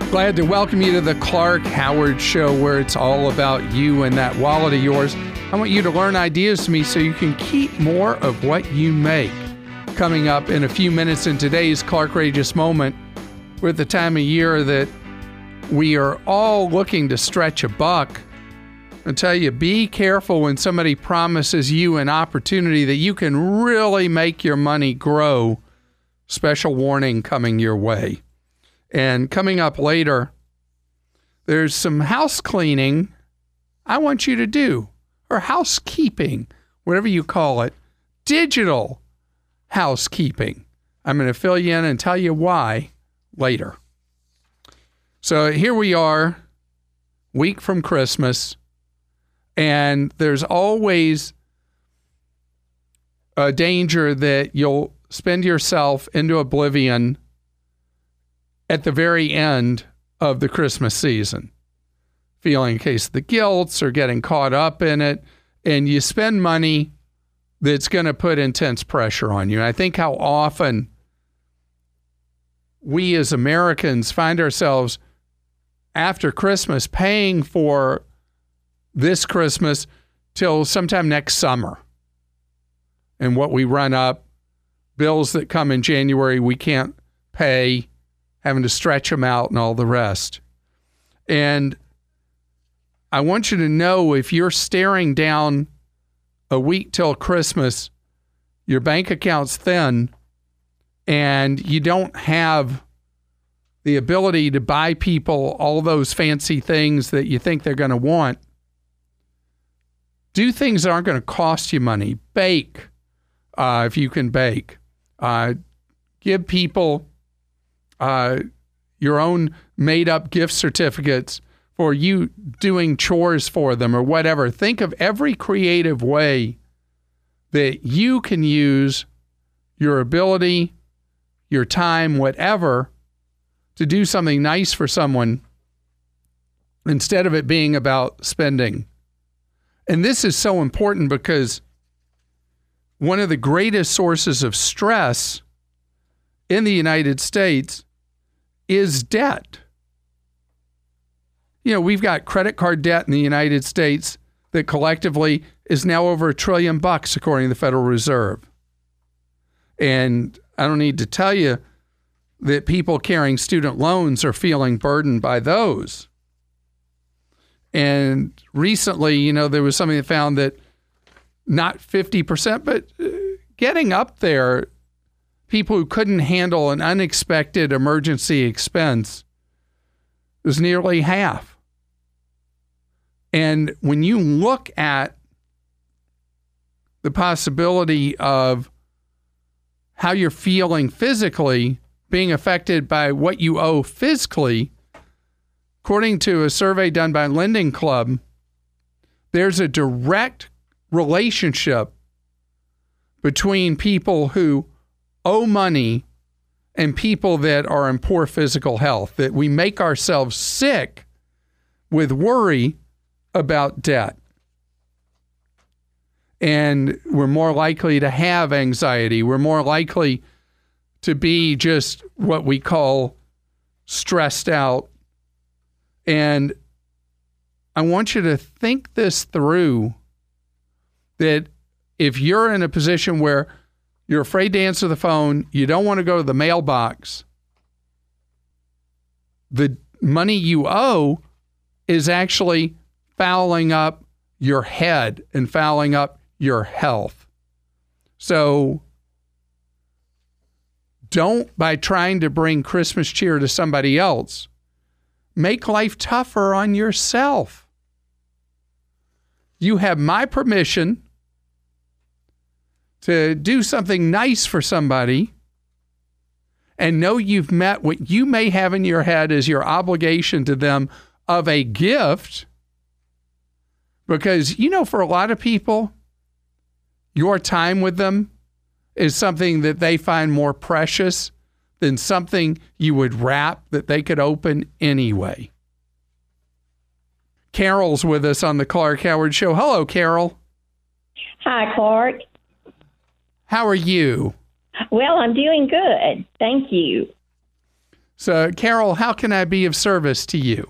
Glad to welcome you to the Clark Howard Show, where it's all about you and that wallet of yours. I want you to learn ideas from me so you can keep more of what you make. Coming up in a few minutes in today's Clarkrageous Moment, we're at the time of year that we are all looking to stretch a buck. I tell you, be careful when somebody promises you an opportunity that you can really make your money grow. Special warning coming your way. And coming up later, there's some house cleaning I want you to do, or housekeeping, whatever you call it, digital housekeeping. I'm going to fill you in and tell you why later. So here we are, week from Christmas, and there's always a danger that you'll spend yourself into oblivion at the very end of the Christmas season, feeling a case of the guilt or getting caught up in it, and you spend money that's going to put intense pressure on you. And I think how often we as Americans find ourselves after Christmas paying for this Christmas till sometime next summer. And what we run up, bills that come in January we can't pay, having to stretch them out and all the rest. And I want you to know, if you're staring down a week till Christmas, your bank account's thin, and you don't have the ability to buy people all those fancy things that you think they're going to want, do things that aren't going to cost you money. Bake, if you can bake. Give people your own made-up gift certificates for you doing chores for them or whatever. Think of every creative way that you can use your ability, your time, whatever, to do something nice for someone instead of it being about spending. And this is so important because one of the greatest sources of stress in the United States is debt. You know, we've got credit card debt in the United States that collectively is now over $1 trillion, according to the Federal Reserve. And I don't need to tell you that people carrying student loans are feeling burdened by those. And recently, you know, there was something that found that not 50%, but getting up there, people who couldn't handle an unexpected emergency expense was nearly half. And when you look at the possibility of how you're feeling physically being affected by what you owe physically, according to a survey done by Lending Club, there's a direct relationship between people who owe money and people that are in poor physical health, that we make ourselves sick with worry about debt. And we're more likely to have anxiety. We're more likely to be just what we call stressed out. And I want you to think this through, that if you're in a position where you're afraid to answer the phone, you don't want to go to the mailbox, the money you owe is actually fouling up your head and fouling up your health. So don't, by trying to bring Christmas cheer to somebody else, make life tougher on yourself. You have my permission to do something nice for somebody and know you've met what you may have in your head as your obligation to them of a gift. Because, you know, for a lot of people, your time with them is something that they find more precious than something you would wrap that they could open anyway. Carol's with us on the Clark Howard Show. Hello, Carol. Hi, Clark. How are you? Well, I'm doing good. Thank you. So, Carol, how can I be of service to you?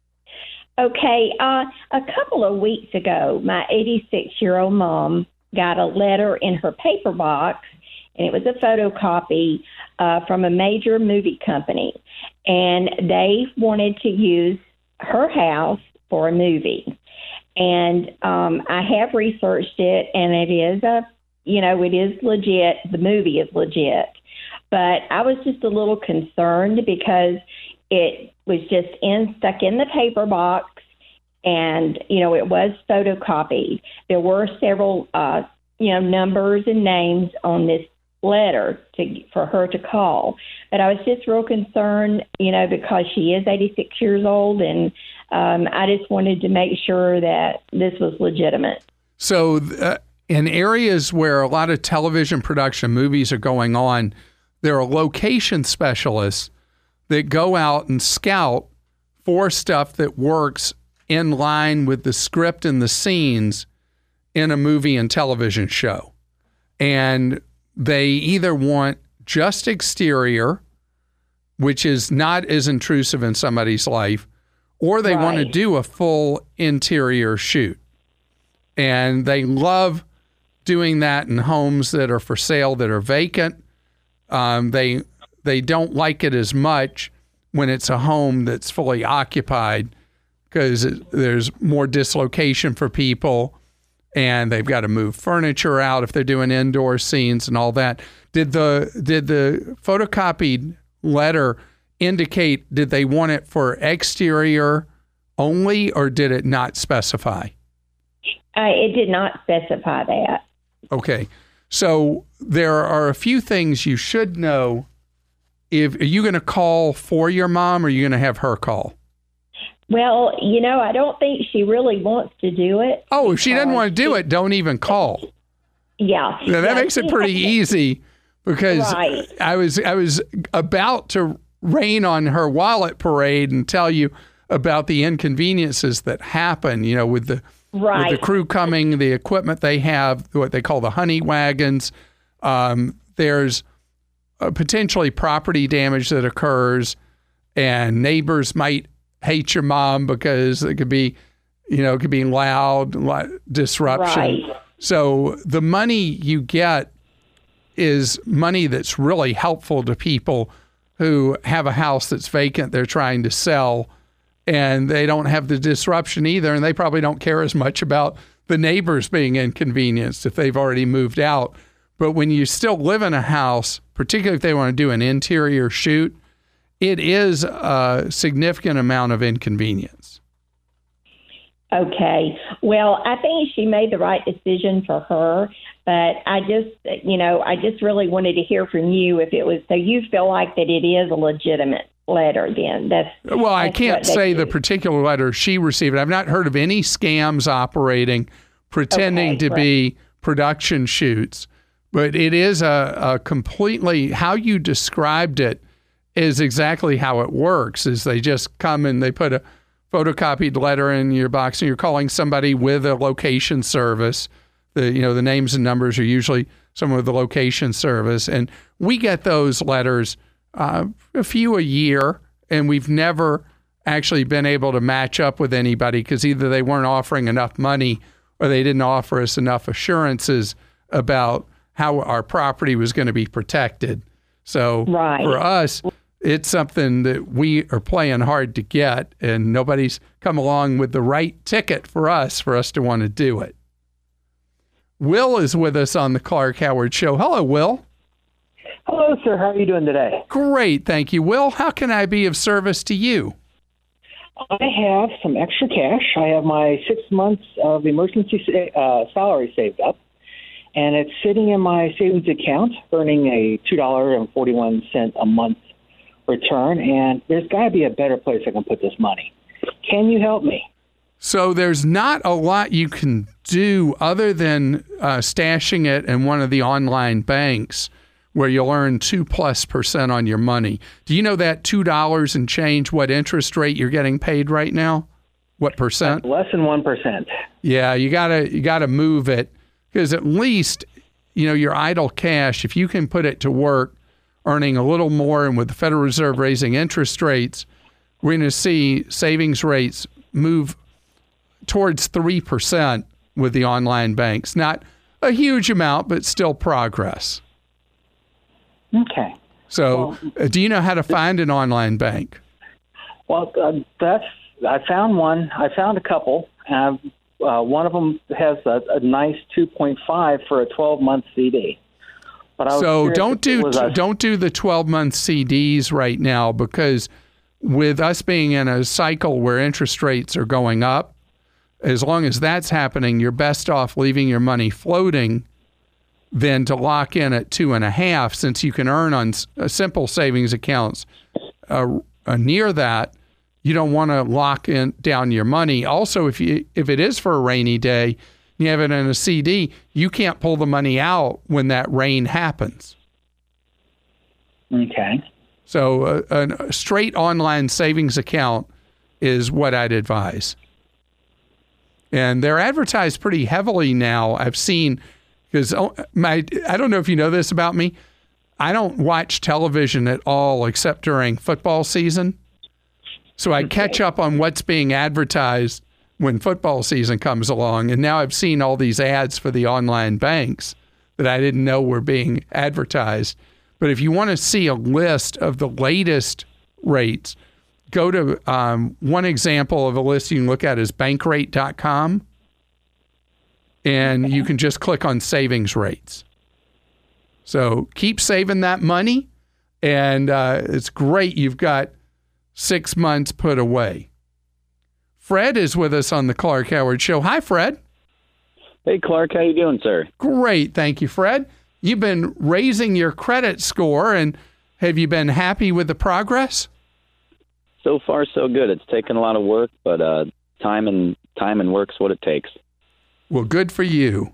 Okay, a couple of weeks ago, my 86-year-old mom got a letter in her paper box, and it was a photocopy from a major movie company, and they wanted to use her house for a movie. And I have researched it, and it is it is legit. The movie is legit. But I was just a little concerned because it was just stuck in the paper box, and, it was photocopied. There were several, numbers and names on this letter for her to call. But I was just real concerned, because she is 86 years old, and I just wanted to make sure that this was legitimate. So in areas where a lot of television production movies are going on, there are location specialists that go out and scout for stuff that works in line with the script and the scenes in a movie and television show. And they either want just exterior, which is not as intrusive in somebody's life, or they want to do a full interior shoot. And they love doing that in homes that are for sale, that are vacant. They don't like it as much when it's a home that's fully occupied, because there's more dislocation for people, and they've got to move furniture out if they're doing indoor scenes and all that. Did the photocopied letter indicate, did they want it for exterior only, or did it not specify? It did not specify that. Okay. So there are a few things you should know. Are you going to call for your mom, or are you going to have her call? Well, I don't think she really wants to do it. Oh, if she doesn't want to do it, don't even call. Yeah. Now, that makes it pretty easy, because I was about to rain on her wallet parade and tell you about the inconveniences that happen, with the crew coming, the equipment they have, what they call the honey wagons. There's potentially property damage that occurs, and neighbors might hate your mom because it could be loud disruption. Right. So the money you get is money that's really helpful to people who have a house that's vacant, they're trying to sell, and they don't have the disruption either, and they probably don't care as much about the neighbors being inconvenienced if they've already moved out. But when you still live in a house, particularly if they want to do an interior shoot, it is a significant amount of inconvenience. Okay. Well, I think she made the right decision for her, but I just really wanted to hear from you if it was, so you feel like that it is a legitimate letter then. Well, I can't say the particular letter she received. I've not heard of any scams operating pretending to be production shoots, but it is a completely, how you described it is exactly how it works, is they just come and they put a photocopied letter in your box, and you're calling somebody with a location service. The names and numbers are usually someone with the location service, and we get those letters a few a year, and we've never actually been able to match up with anybody because either they weren't offering enough money or they didn't offer us enough assurances about how our property was going to be protected. So for us, it's something that we are playing hard to get, and nobody's come along with the right ticket for us to want to do it. Will is with us on the Clark Howard Show. Hello, Will. Hello, sir. How are you doing today? Great, thank you. Will, how can I be of service to you? I have some extra cash. I have my 6 months of emergency salary saved up, and it's sitting in my savings account, earning a $2.41 a month return, and there's got to be a better place I can put this money. Can you help me? So there's not a lot you can do other than stashing it in one of the online banks where you'll earn 2+% on your money. Do you know that $2 and change, what interest rate you're getting paid right now? What percent? Less than 1%. Yeah, you gotta move it, because at least your idle cash, if you can put it to work earning a little more, and with the Federal Reserve raising interest rates, we're going to see savings rates move towards 3% with the online banks. Not a huge amount, but still progress. Okay. So do you know how to find an online bank? Well, I found one. I found a couple. One of them has a nice 2.5 for a 12-month CD. So don't do the 12-month CDs right now, because with us being in a cycle where interest rates are going up, as long as that's happening, you're best off leaving your money floating than to lock in at 2.5, since you can earn on simple savings accounts near that. You don't want to lock down your money. Also, if it is for a rainy day, you have it in a CD, you can't pull the money out when that rain happens. Okay. So a straight online savings account is what I'd advise. And they're advertised pretty heavily now. I've seen, because I don't know if you know this about me, I don't watch television at all except during football season. So I catch up on what's being advertised when football season comes along. And now I've seen all these ads for the online banks that I didn't know were being advertised. But if you want to see a list of the latest rates, go to one example of a list you can look at is bankrate.com. And you can just click on savings rates. So keep saving that money. And it's great. You've got 6 months put away. Fred is with us on the Clark Howard Show. Hi, Fred. Hey, Clark. How you doing, sir? Great. Thank you, Fred. You've been raising your credit score, and have you been happy with the progress? So far, so good. It's taken a lot of work, but time and work's what it takes. Well, good for you.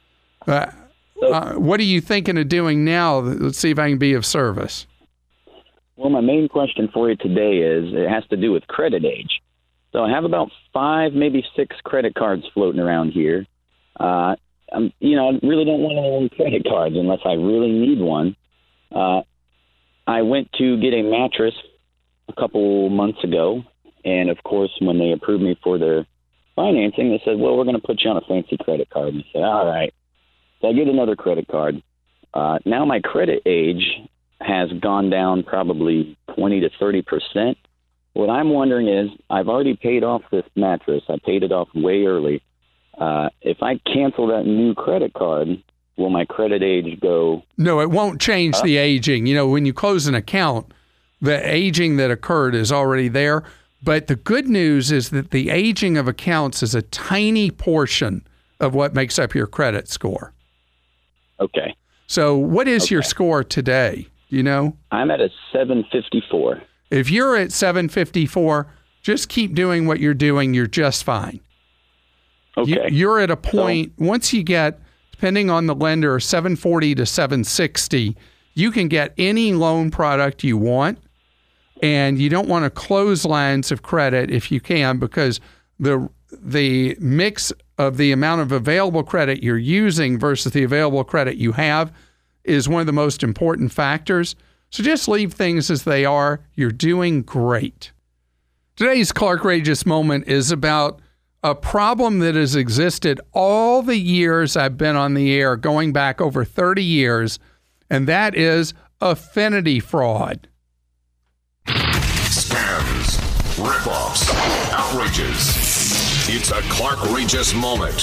What are you thinking of doing now? Let's see if I can be of service. Well, my main question for you today it has to do with credit age. So I have about 5, maybe 6 credit cards floating around here. I really don't want any more credit cards unless I really need one. I went to get a mattress a couple months ago, and of course, when they approved me for their financing, they said, well, we're going to put you on a fancy credit card. And I said, all right. So I get another credit card. Now my credit age has gone down probably 20 to 30%. What I'm wondering is, I've already paid off this mattress. I paid it off way early. If I cancel that new credit card, will my credit age go? No, it won't change the aging. You know, when you close an account, the aging that occurred is already there. But the good news is that the aging of accounts is a tiny portion of what makes up your credit score. Okay. So what is your score today? Do you know? I'm at a 754. If you're at 754, just keep doing what you're doing. You're just fine. Okay. You're at a point, once you get, depending on the lender, 740 to 760, you can get any loan product you want. And you don't want to close lines of credit if you can, because the mix of the amount of available credit you're using versus the available credit you have is one of the most important factors. So just leave things as they are. You're doing great. Today's Clark-rageous moment is about a problem that has existed all the years I've been on the air, going back over 30 years, and that is affinity fraud. Scams, ripoffs, outrages. It's a Clark-rageous moment.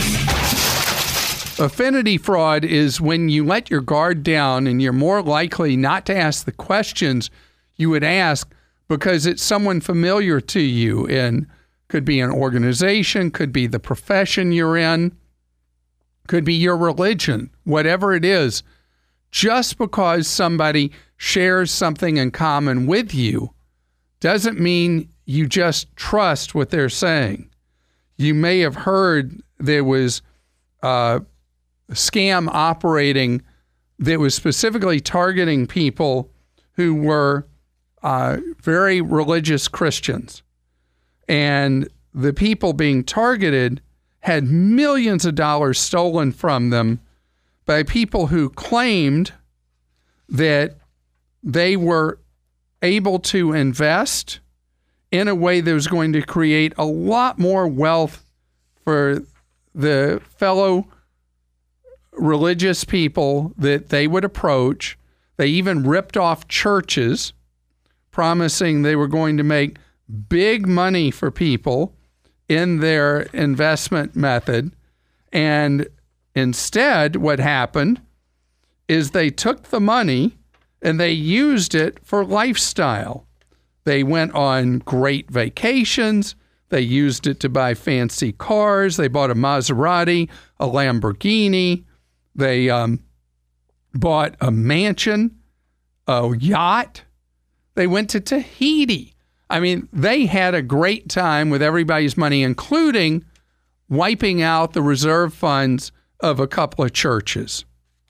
Affinity fraud is when you let your guard down and you're more likely not to ask the questions you would ask because it's someone familiar to you, and could be an organization, could be the profession you're in, could be your religion, whatever it is. Just because somebody shares something in common with you doesn't mean you just trust what they're saying. You may have heard there was a scam operating that was specifically targeting people who were very religious Christians. And the people being targeted had millions of dollars stolen from them by people who claimed that they were able to invest in a way that was going to create a lot more wealth for the fellow religious people that they would approach. They even ripped off churches, promising they were going to make big money for people in their investment method. And instead, what happened is they took the money and they used it for lifestyle. They went on great vacations. They used it to buy fancy cars. They bought a Maserati, a Lamborghini. They bought a mansion, a yacht. They went to Tahiti. I mean, they had a great time with everybody's money, including wiping out the reserve funds of a couple of churches.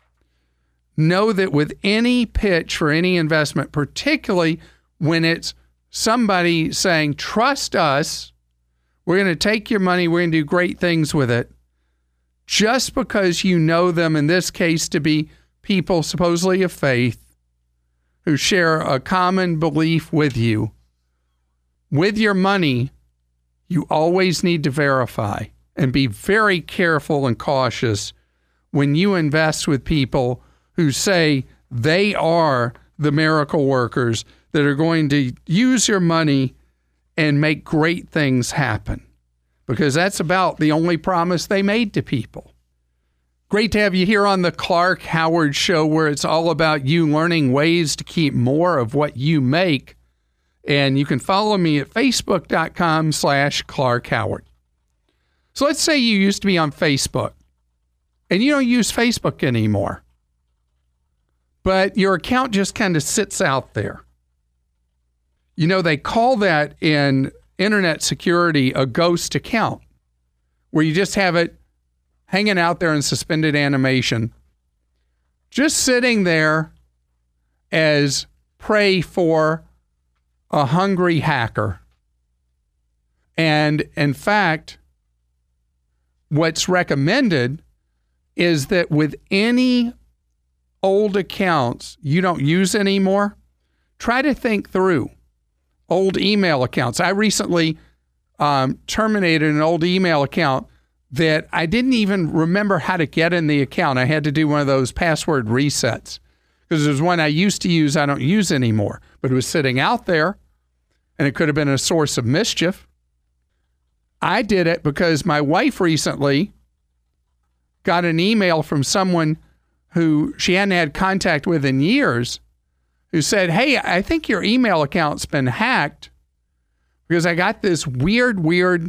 Know that with any pitch for any investment, particularly when it's somebody saying, trust us, we're going to take your money, we're going to do great things with it, just because you know them, in this case, to be people supposedly of faith who share a common belief with you, with your money, you always need to verify and be very careful and cautious when you invest with people who say they are the miracle workers that are going to use your money and make great things happen, because that's about the only promise they made to people. Great to have you here on the Clark Howard Show, where it's all about you learning ways to keep more of what you make. And you can follow me at facebook.com/Clark Howard. So let's say you used to be on Facebook and you don't use Facebook anymore, but your account just kind of sits out there. You know, they call that in internet security a ghost account, where you just have it hanging out there in suspended animation, just sitting there as prey for a hungry hacker. And in fact, what's recommended is that with any old accounts you don't use anymore, try to think through old email accounts. I recently terminated an old email account that I didn't even remember how to get in the account. I had to do one of those password resets because it was one I used to use, I don't use anymore, but it was sitting out there and it could have been a source of mischief. I did it because my wife recently got an email from someone who she hadn't had contact with in years, who said, hey, I think your email account's been hacked because I got this weird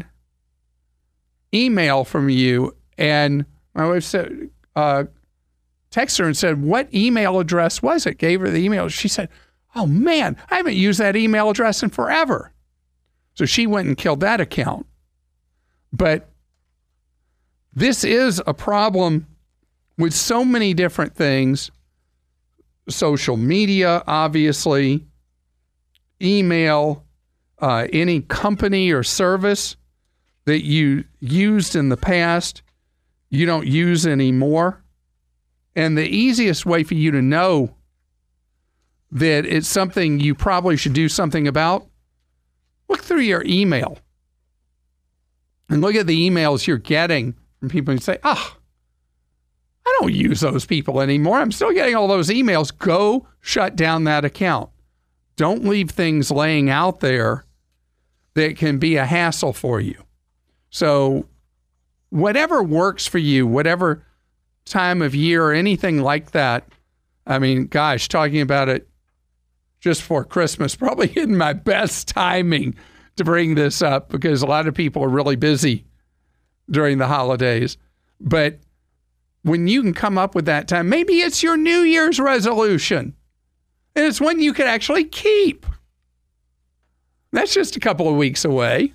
email from you. And my wife said, texted her and said, what email address was it? Gave her the email. She said, oh man, I haven't used that email address in forever. So she went and killed that account. But this is a problem with so many different things. Social media, obviously, email, any company or service that you used in the past, you don't use anymore. And the easiest way for you to know that it's something you probably should do something about, look through your email and look at the emails you're getting from people and say, I don't use those people anymore. I'm still getting all those emails. Go shut down that account. Don't leave things laying out there that can be a hassle for you. So whatever works for you, whatever time of year or anything like that, I mean, gosh, talking about it just for Christmas, probably isn't my best timing to bring this up because a lot of people are really busy during the holidays. But when you can come up with that time, maybe it's your New Year's resolution. And it's one you can actually keep. That's just a couple of weeks away.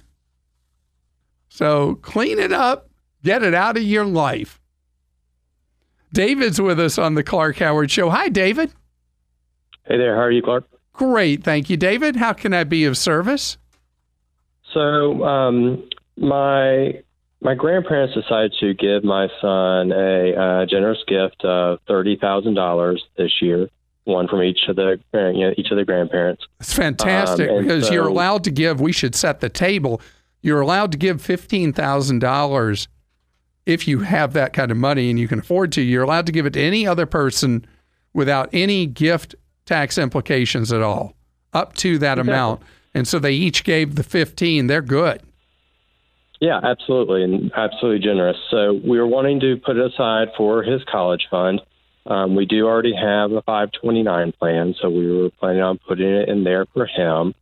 So clean it up, get it out of your life. David's with us on the Clark Howard Show. Hi, David. Hey there. How are you, Clark? Great. Thank you, David. How can I be of service? So my grandparents decided to give my son a generous gift of $30,000 this year. one from each of the grandparents. It's fantastic because you're allowed to give. We should set the table. You're allowed to give $15,000 if you have that kind of money and you can afford to. You're allowed to give it to any other person without any gift tax implications at all, up to that amount. And so they each gave the 15. They're good. Yeah, absolutely, and absolutely generous. So we were wanting to put it aside for his college fund. We do already have a 529 plan, so we were planning on putting it in there for him.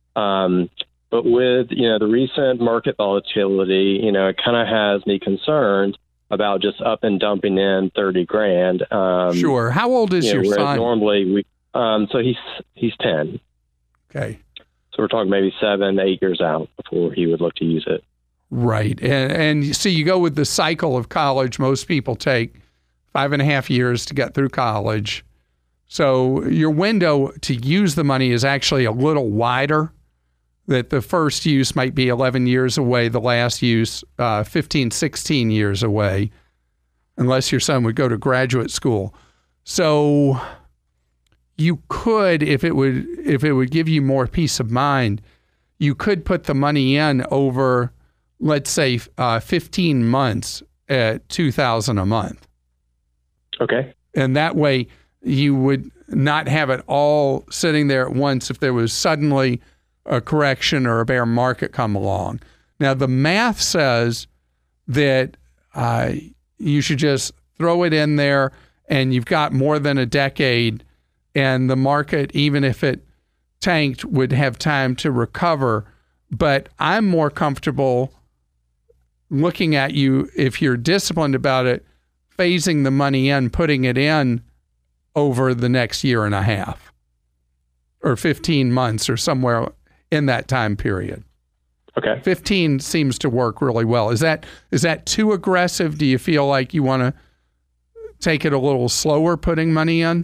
But with, the recent market volatility, it kind of has me concerned about just up and dumping in 30 grand. Sure. How old is your son? Normally so he's 10. Okay. So we're talking maybe 7-8 years out before he would look to use it. Right. And you see, you go with the cycle of college. Most people take 5.5 years to get through college. So your window to use the money is actually a little wider, that the first use might be 11 years away, the last use 15, 16 years away, unless your son would go to graduate school. So you could, if it would give you more peace of mind, you could put the money in over, let's say, 15 months at $2,000 a month. Okay. And that way you would not have it all sitting there at once if there was suddenly a correction or a bear market come along. Now, the math says that you should just throw it in there and you've got more than a decade, and the market, even if it tanked, would have time to recover. But I'm more comfortable looking at you, if you're disciplined about it, phasing the money in, putting it in over the next year and a half or 15 months or somewhere in that time period. Okay. 15 seems to work really well. Is that too aggressive? Do you feel like you want to take it a little slower putting money in?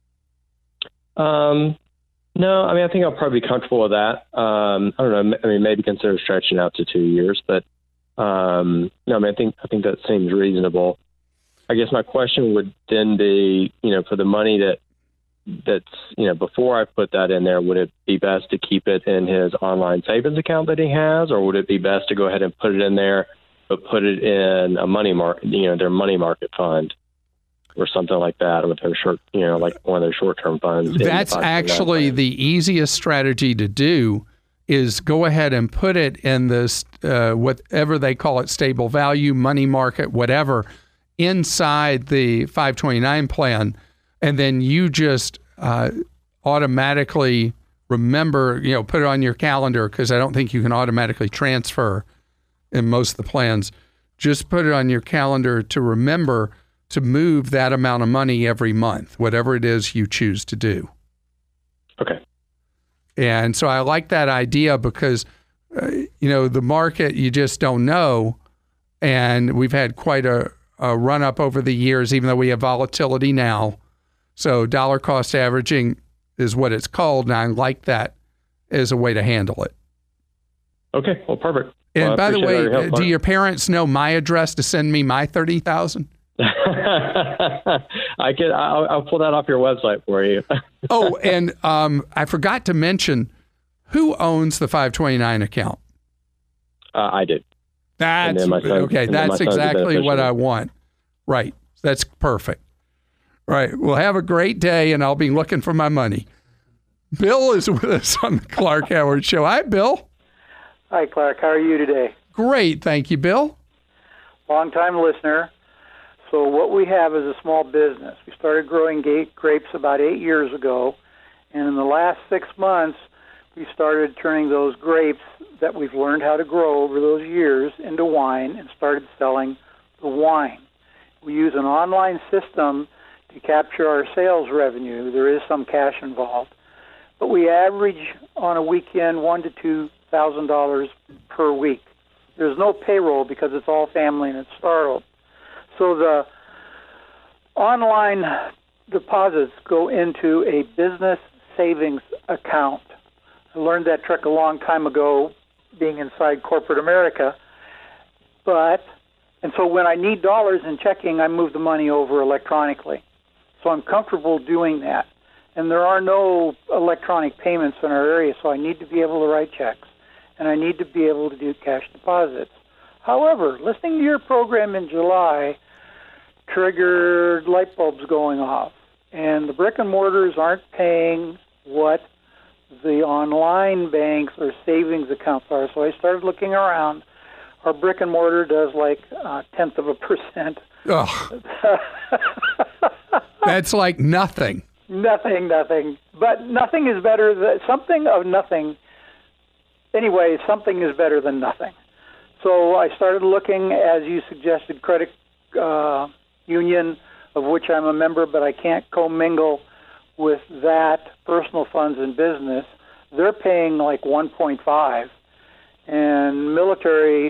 No, I think I'll probably be comfortable with that. I don't know. Maybe consider stretching out to 2 years, but no, I think that seems reasonable. I guess my question would then be, for the money that's before I put that in there, would it be best to keep it in his online savings account that he has, or would it be best to go ahead and put it in there, but put it in a money market, their money market fund or something like that, with their short, like one of their short-term funds? That's actually the easiest strategy to do, is go ahead and put it in this, whatever they call it, stable value, money market, whatever, inside the 529 plan, and then you just automatically remember, put it on your calendar, because I don't think you can automatically transfer in most of the plans. Just put it on your calendar to remember to move that amount of money every month, whatever it is you choose to do. Okay. And so I like that idea because, the market, you just don't know. And we've had quite a run up over the years, even though we have volatility now. So dollar cost averaging is what it's called. And I like that as a way to handle it. Okay. Well, perfect. And by the way, do your parents know my address to send me my $30,000? I'll pull that off your website for you. Oh, and I forgot to mention, who owns the 529 account? I did. That's okay. That's exactly what I want. Right. That's perfect. Right. Well, have a great day, and I'll be looking for my money. Bill is with us on the Clark Howard Show. Hi, Bill. Hi, Clark. How are you today? Great. Thank you, Bill. Long-time listener. So what we have is a small business. We started growing grapes about 8 years ago, and in the last 6 months, we started turning those grapes that we've learned how to grow over those years into wine and started selling the wine. We use an online system to capture our sales revenue. There is some cash involved, but we average on a weekend $1,000 to $2,000 per week. There's no payroll because it's all family and it's startup. So the online deposits go into a business savings account. I learned that trick a long time ago being inside corporate America. And so when I need dollars in checking, I move the money over electronically. So I'm comfortable doing that. and there are no electronic payments in our area, so I need to be able to write checks, and I need to be able to do cash deposits. However, listening to your program in July triggered light bulbs going off, and the brick and mortars aren't paying what the online banks or savings accounts are. So I started looking around. Our brick and mortar does like 0.1%. Oh, that's like nothing. Nothing. But nothing is better than something of nothing. Anyway, something is better than nothing. So I started looking, as you suggested, credit union, of which I'm a member, but I can't commingle with that personal funds and business. They're paying like 1.5, and military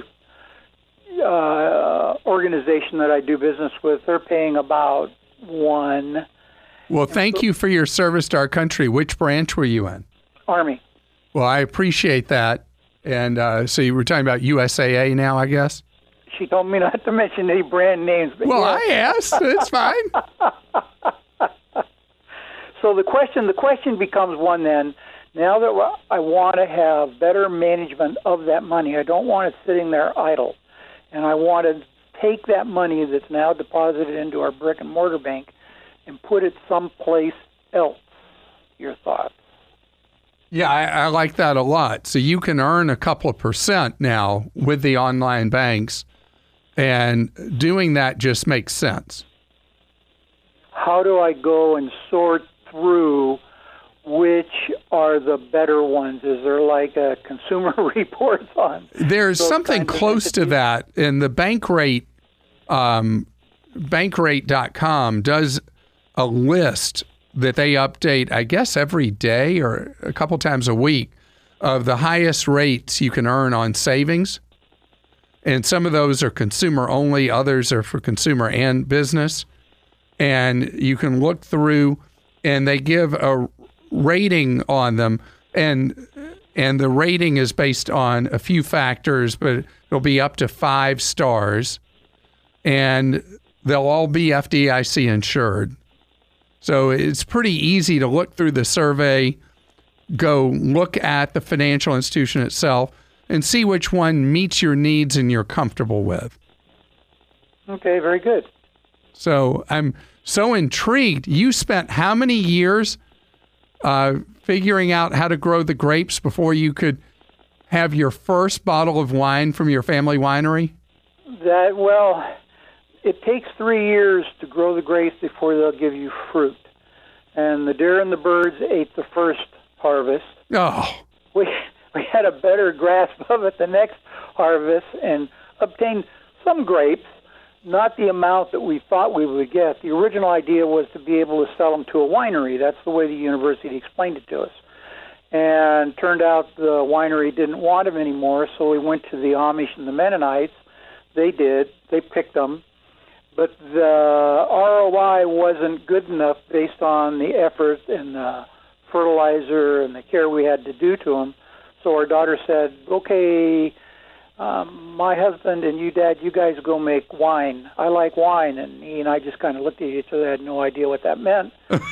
organization that I do business with, they're paying about 1. Well, thank you for your service to our country. Which branch were you in? Army. Well, I appreciate that. And so you were talking about USAA now, I guess? She told me not to mention any brand names. But well, yeah. I asked. It's fine. So the question becomes one then. Now that I want to have better management of that money, I don't want it sitting there idle. And I want to take that money that's now deposited into our brick and mortar bank and put it someplace else. Your thoughts? Yeah, I like that a lot. So you can earn a couple of % now with the online banks, and doing that just makes sense. How do I go and sort through which are the better ones? Is there like a consumer reports on? There's something close to that, and the Bankrate, Bankrate.com does a list that they update, I guess, every day or a couple times a week of the highest rates you can earn on savings. And some of those are consumer only, others are for consumer and business. And you can look through, and they give a rating on them, and the rating is based on a few factors, but it'll be up to 5 stars, and they'll all be FDIC insured. So it's pretty easy to look through the survey, go look at the financial institution itself, and see which one meets your needs and you're comfortable with. Okay, very good. So I'm so intrigued. You spent how many years figuring out how to grow the grapes before you could have your first bottle of wine from your family winery? It takes 3 years to grow the grapes before they'll give you fruit. And the deer and the birds ate the first harvest. Oh. We had a better grasp of it the next harvest and obtained some grapes, not the amount that we thought we would get. The original idea was to be able to sell them to a winery. That's the way the university explained it to us. And turned out the winery didn't want them anymore, so we went to the Amish and the Mennonites. They did. They picked them. But the ROI wasn't good enough based on the effort and the fertilizer and the care we had to do to them. So our daughter said, okay, my husband and you, Dad, you guys go make wine. I like wine. And he and I just kind of looked at each other. I had no idea what that meant.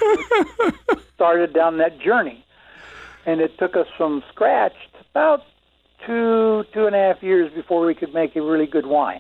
Started down that journey. And it took us from scratch to about 2.5 years before we could make a really good wine.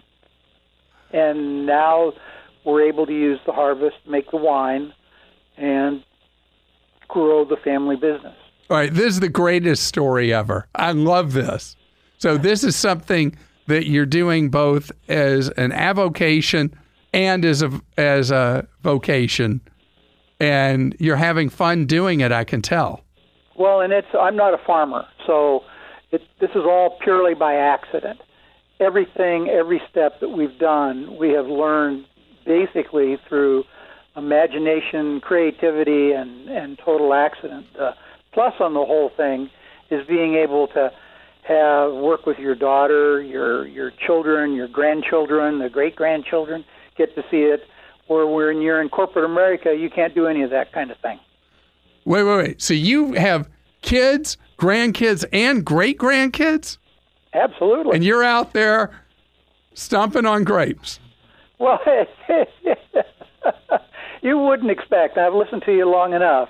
And now we're able to use the harvest, make the wine, and grow the family business. All right, this is the greatest story ever. I love this. So this is something that you're doing both as an avocation and as a vocation, and you're having fun doing it, I can tell. Well, and I'm not a farmer, so this is all purely by accident. Everything, every step that we've done, we have learned basically through imagination, creativity, and total accident. Plus on the whole thing is being able to work with your daughter, your children, your grandchildren, the great-grandchildren, get to see it. Or when you're in corporate America, you can't do any of that kind of thing. Wait. So you have kids, grandkids, and great-grandkids? Absolutely. And you're out there stomping on grapes. Well, you wouldn't expect, I've listened to you long enough,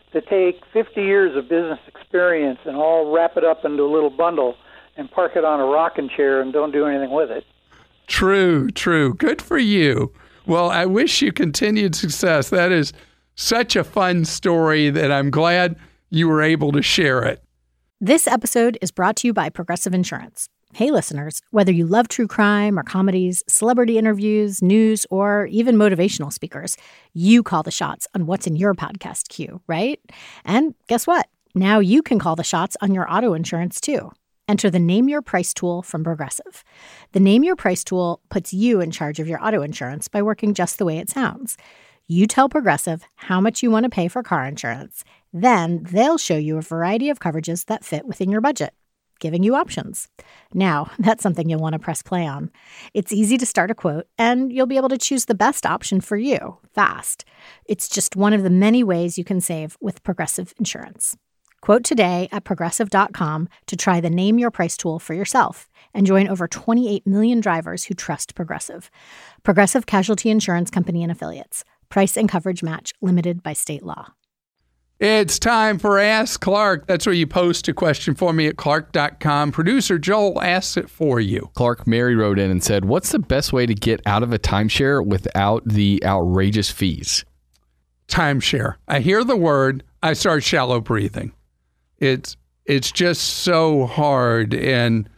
to take 50 years of business experience and all wrap it up into a little bundle and park it on a rocking chair and don't do anything with it. True. Good for you. Well, I wish you continued success. That is such a fun story that I'm glad you were able to share it. This episode is brought to you by Progressive Insurance. Hey, listeners, whether you love true crime or comedies, celebrity interviews, news, or even motivational speakers, you call the shots on what's in your podcast queue, right? And guess what? Now you can call the shots on your auto insurance, too. Enter the Name Your Price tool from Progressive. The Name Your Price tool puts you in charge of your auto insurance by working just the way it sounds. You tell Progressive how much you want to pay for car insurance. Then they'll show you a variety of coverages that fit within your budget, giving you options. Now, that's something you'll want to press play on. It's easy to start a quote, and you'll be able to choose the best option for you fast. It's just one of the many ways you can save with Progressive Insurance. Quote today at Progressive.com to try the Name Your Price tool for yourself and join over 28 million drivers who trust Progressive. Progressive Casualty Insurance Company and Affiliates. Price and coverage match limited by state law. It's time for Ask Clark. That's where you post a question for me at Clark.com. Producer Joel asks it for you. Clark, Mary wrote in and said, what's the best way to get out of a timeshare without the outrageous fees? Timeshare. I hear the word, I start shallow breathing. It's just so hard. And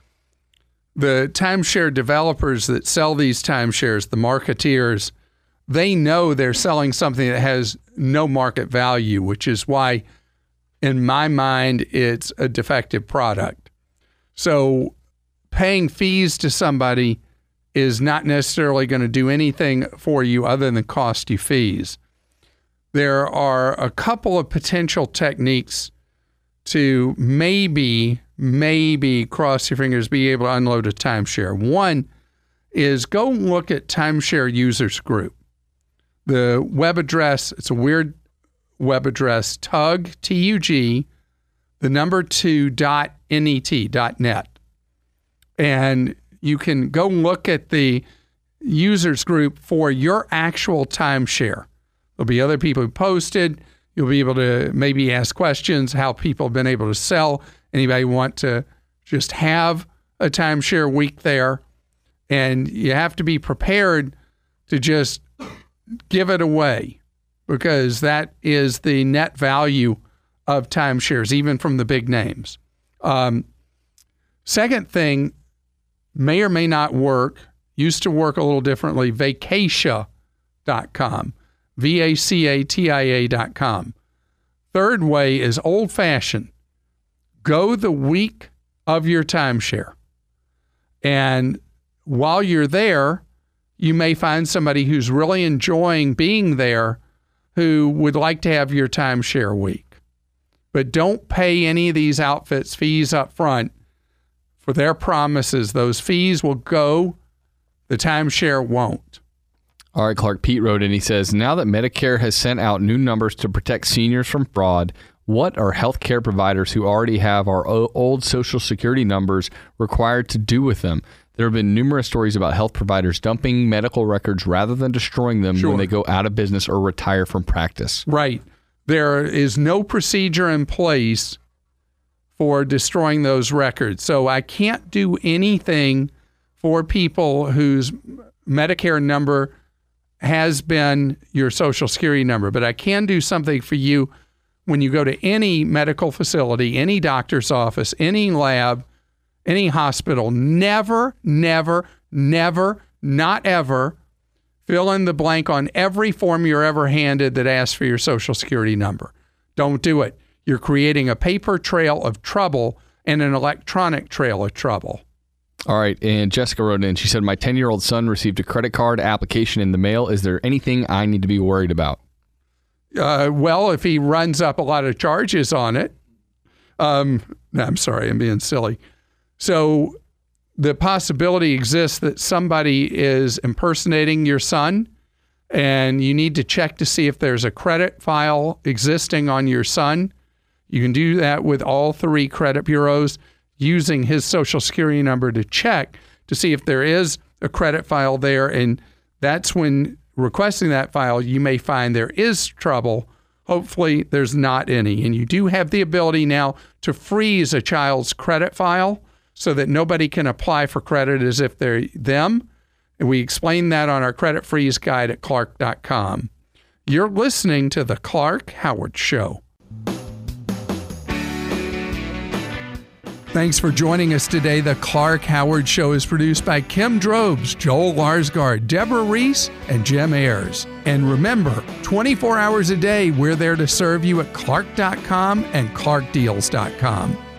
the timeshare developers that sell these timeshares, the marketeers, they know they're selling something that has no market value, which is why, in my mind, it's a defective product. So paying fees to somebody is not necessarily going to do anything for you other than cost you fees. There are a couple of potential techniques to maybe, cross your fingers, be able to unload a timeshare. One is go look at Timeshare Users Group. The web address, it's a weird web address, TUG, T-U-G, the number 2.net. And you can go look at the users group for your actual timeshare. There'll be other people who posted. You'll be able to maybe ask questions, how people have been able to sell. Anybody want to just have a timeshare week there. And you have to be prepared to just give it away, because that is the net value of timeshares, even from the big names. Second thing may or may not work, used to work a little differently, Vacatia.com, Vacatia.com. Third way is old-fashioned. Go the week of your timeshare. And while you're there, you may find somebody who's really enjoying being there who would like to have your timeshare week. But don't pay any of these outfits fees up front for their promises. Those fees will go. The timeshare won't. All right, Clark, Pete wrote in. He says, now that Medicare has sent out new numbers to protect seniors from fraud, what are healthcare providers who already have our old Social Security numbers required to do with them? There have been numerous stories about health providers dumping medical records rather than destroying them when they go out of business or retire from practice. Right. There is no procedure in place for destroying those records. So I can't do anything for people whose Medicare number has been your Social Security number, but I can do something for you when you go to any medical facility, any doctor's office, any lab, any hospital. Never, not ever fill in the blank on every form you're ever handed that asks for your Social Security number. Don't do it. You're creating a paper trail of trouble and an electronic trail of trouble. All right, and Jessica wrote in. She said, my 10-year-old son received a credit card application in the mail. Is there anything I need to be worried about? Well, if he runs up a lot of charges on it. No, I'm sorry, I'm being silly. So the possibility exists that somebody is impersonating your son, and you need to check to see if there's a credit file existing on your son. You can do that with all three credit bureaus, using his Social Security number to check to see if there is a credit file there. And that's when requesting that file, you may find there is trouble. Hopefully there's not any. And you do have the ability now to freeze a child's credit file so that nobody can apply for credit as if they're them. And we explain that on our credit freeze guide at Clark.com. You're listening to The Clark Howard Show. Thanks for joining us today. The Clark Howard Show is produced by Kim Drobes, Joel Larsgaard, Deborah Reese, and Jim Ayers. And remember, 24 hours a day, we're there to serve you at Clark.com and ClarkDeals.com.